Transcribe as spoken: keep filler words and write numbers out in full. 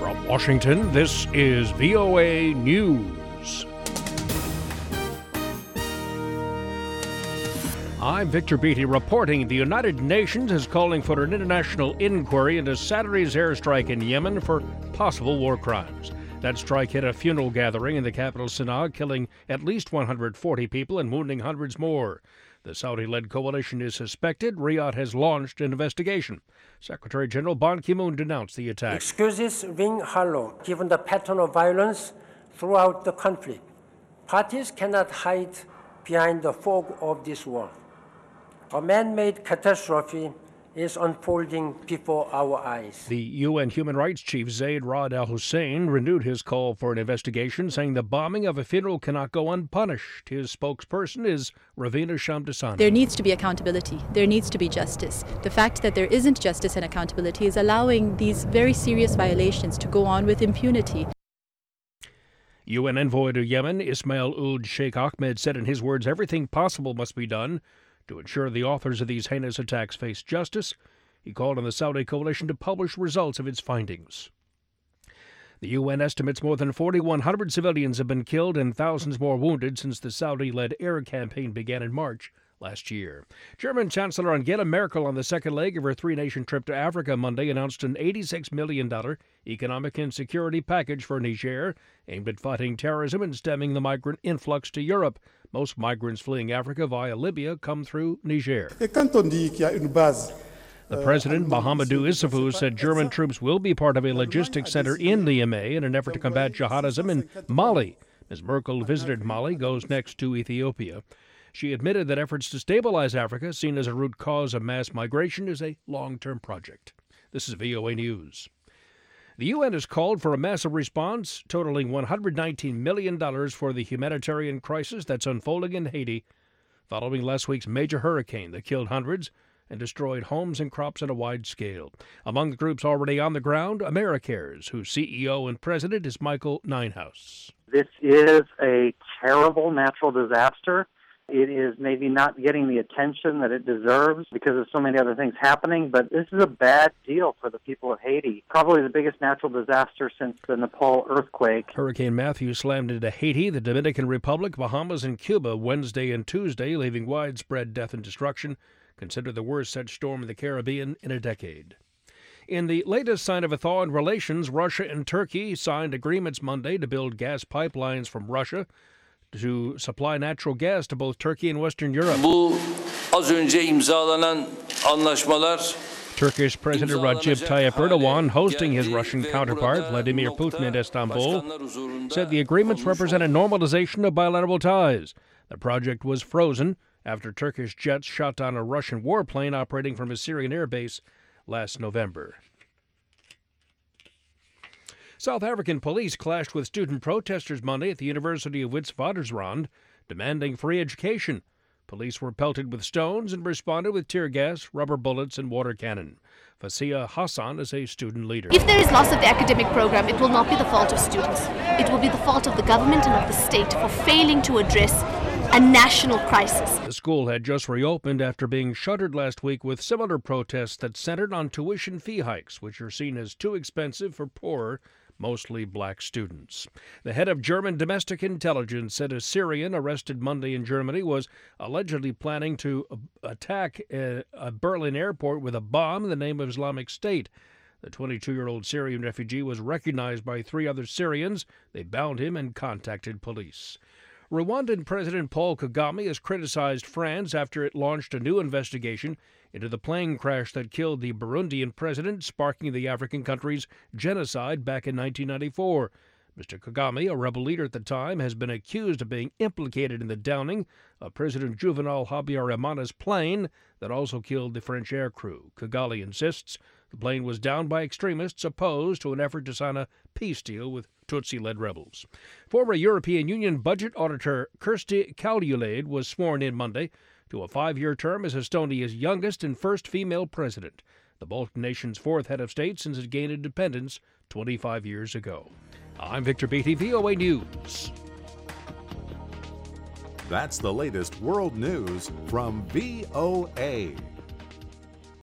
From Washington, this is V O A News. I'm Victor Beatty reporting the United Nations is calling for an international inquiry into Saturday's airstrike in Yemen for possible war crimes. That strike hit a funeral gathering in the capital Sana'a, killing at least one hundred forty people and wounding hundreds more. The Saudi-led coalition is suspected. Riyadh has launched an investigation. Secretary General Ban Ki-moon denounced the attack. Excuses ring hollow given the pattern of violence throughout the conflict. Parties cannot hide behind the fog of this war. A man-made catastrophe is unfolding before our eyes. The U N Human Rights Chief Zaid Ra'ad Al Hussein renewed his call for an investigation, saying the bombing of a funeral cannot go unpunished. His spokesperson is Ravina Shamdasani. There needs to be accountability. There needs to be justice. The fact that there isn't justice and accountability is allowing these very serious violations to go on with impunity. U N envoy to Yemen, Ismail Ould Sheikh Ahmed, said in his words, everything possible must be done to ensure the authors of these heinous attacks face justice. He called on the Saudi coalition to publish results of its findings. The U N estimates more than forty-one hundred civilians have been killed and thousands more wounded since the Saudi-led air campaign began in March last year. German Chancellor Angela Merkel, on the second leg of her three-nation trip to Africa Monday, announced an eighty-six million dollars economic and security package for Niger aimed at fighting terrorism and stemming the migrant influx to Europe. Most migrants fleeing Africa via Libya come through Niger. The president, Mahamadou Issoufou, said German troops will be part of a logistics center in Niamey in an effort to combat jihadism in Mali. As Merkel visited Mali, goes next to Ethiopia. She admitted that efforts to stabilize Africa, seen as a root cause of mass migration, is a long-term project. This is V O A News. The U N has called for a massive response totaling one hundred nineteen million dollars for the humanitarian crisis that's unfolding in Haiti following last week's major hurricane that killed hundreds and destroyed homes and crops on a wide scale. Among the groups already on the ground, AmeriCares, whose C E O and president is Michael Ninehouse. This is a terrible natural disaster. It is maybe not getting the attention that it deserves because of so many other things happening, but this is a bad deal for the people of Haiti. Probably the biggest natural disaster since the Nepal earthquake. Hurricane Matthew slammed into Haiti, the Dominican Republic, Bahamas, and Cuba Wednesday and Tuesday, leaving widespread death and destruction, considered the worst such storm in the Caribbean in a decade. In the latest sign of a thaw in relations, Russia and Turkey signed agreements Monday to build gas pipelines from Russia to supply natural gas to both Turkey and Western Europe. Bu az önce imzalanan anlaşmalar Turkish President Recep Tayyip Erdogan, hosting his Russian counterpart Vladimir Putin in Istanbul, said the agreements represent a normalization of bilateral ties. The project was frozen after Turkish jets shot down a Russian warplane operating from a Syrian airbase last November. South African police clashed with student protesters Monday at the University of Witwatersrand, demanding free education. Police were pelted with stones and responded with tear gas, rubber bullets, and water cannon. Fasia Hassan is a student leader. If there is loss of the academic program, it will not be the fault of students. It will be the fault of the government and of the state for failing to address a national crisis. The school had just reopened after being shuttered last week with similar protests that centered on tuition fee hikes, which are seen as too expensive for poorer, mostly black students. The head of German domestic intelligence said a Syrian arrested Monday in Germany was allegedly planning to attack a, a Berlin airport with a bomb in the name of Islamic State. The twenty-two-year-old Syrian refugee was recognized by three other Syrians. They bound him and contacted police. Rwandan President Paul Kagame has criticized France after it launched a new investigation into the plane crash that killed the Burundian president, sparking the African country's genocide back in nineteen ninety-four. Mister Kagame, a rebel leader at the time, has been accused of being implicated in the downing of President Juvenal Habyarimana's plane that also killed the French aircrew. Kagame insists the plane was downed by extremists opposed to an effort to sign a peace deal with Tutsi-led rebels. Former European Union budget auditor Kirsti Kaljulaid was sworn in Monday to a five-year term as Estonia's youngest and first female president, the Baltic nation's fourth head of state since it gained independence twenty-five years ago. I'm Victor Beatty, V O A News. That's the latest world news from V O A.